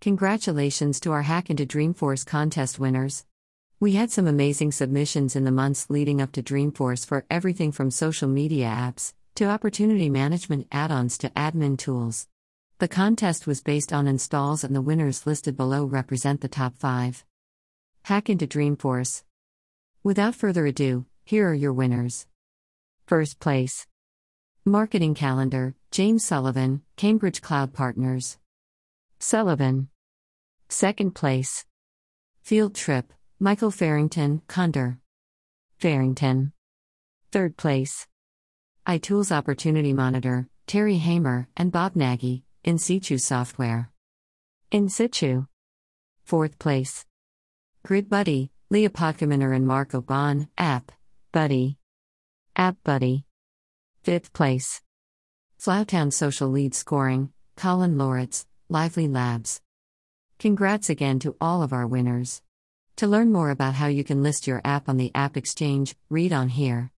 Congratulations to our Hack into Dreamforce contest winners. We had some amazing submissions in the months leading up to Dreamforce for everything from social media apps to opportunity management add-ons to admin tools. The contest was based on installs, and the winners listed below represent the top 5. Hack into Dreamforce. Without further ado, here are your winners. First place. Marketing Calendar, James Sullivan, Cambridge Cloud Partners. Sullivan. Second place. Field Trip, Michael Farrington, Condor. Farrington. Third place. iTools Opportunity Monitor, Terry Hamer and Bob Nagy, In Situ Software. In Situ. Fourth place. Grid Buddy, Leah Podkaminer and Mark Oban, App Buddy. App Buddy. Fifth place. Flowtown Social Lead Scoring, Colin Loritz, Lively Labs. Congrats again to all of our winners. To learn more about how you can list your app on the App Exchange, read on here.